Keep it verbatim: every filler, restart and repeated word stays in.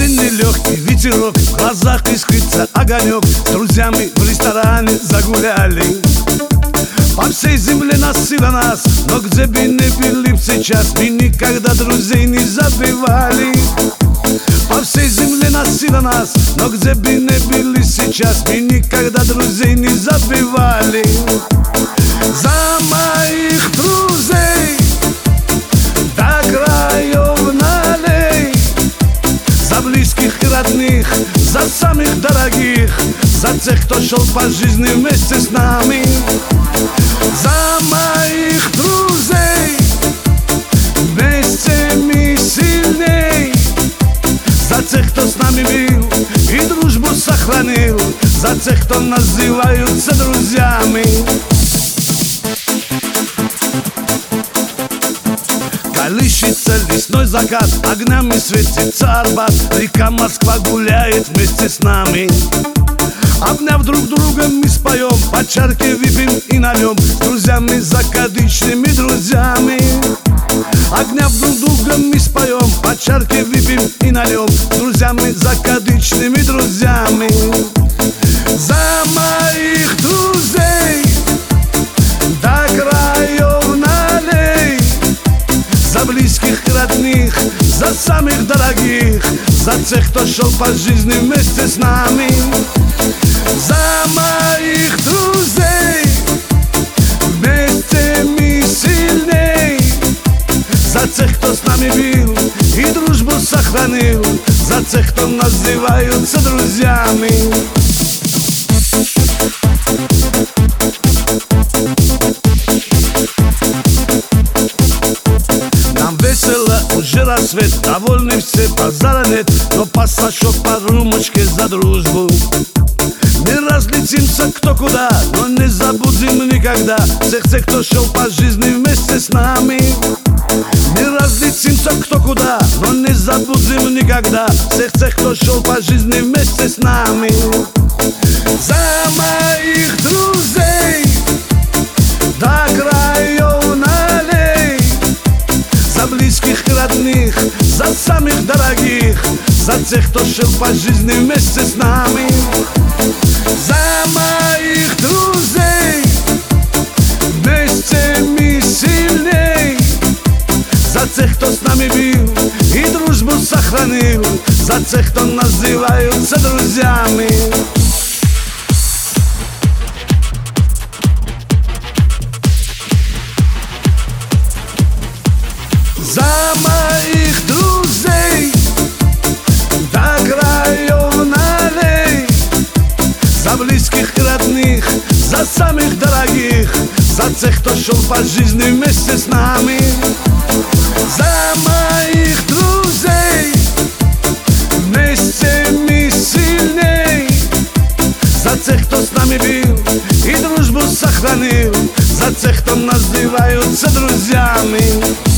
Осенний легкий ветерок, в глазах искрится огонек. С друзьями в ресторане загуляли. По всей земле нас и до нас, но где бы ни были сейчас, мы никогда друзей не забывали. По всей земле нас и до нас, но где бы ни были сейчас, мы никогда друзей не забывали. За моих друзей до краев налей, за близких и родных, за самых дорогих, за тех, кто шел по жизни вместе с нами. За моих друзей вместе мы сильней, за тех, кто с нами был и дружбу сохранил, за тех, кто называются друзьями. Колышется лесной закат, огнями светится Арбат, река Москва гуляет вместе с нами. Обняв друг друга мы споем, по чарке выпьем и нальем, с друзьями закадычными друзьями. Обняв друг друга мы споем, по чарке выпьем и нальем, с друзьями закадычными друзьями. За моих друзей до краев налей, за близких и родных, за самых дорогих, за тех, кто шел по жизни вместе с нами. За моих друзей вместе мы сильней, за тех, кто с нами был и дружбу сохранил, за тех, кто называются друзьями. Нам весело, уже рассвет, довольны все, базара нет, но пассажок по рюмочке за дружбу. Не разлетимся кто куда, но не забудем никогда всех тех, кто шел по жизни вместе с нами. Не разлетимся кто куда, но не забудем никогда всех тех, кто шел по жизни вместе с нами. За моих друзей до краев налей, за близких и родных, за самых дорогих, за тех, кто шел по жизни вместе с нами. За моих друзей вместе мы сильней, за тех, кто с нами был и дружбу сохранил, за тех, кто называются друзьями. За моих друзей до краев налей, за близких и родных, за самых дорогих, за тех, кто шел по жизни вместе с нами. За моих друзей вместе мы сильней, за тех, кто с нами был и дружбу сохранил, за тех, кто называются друзьями.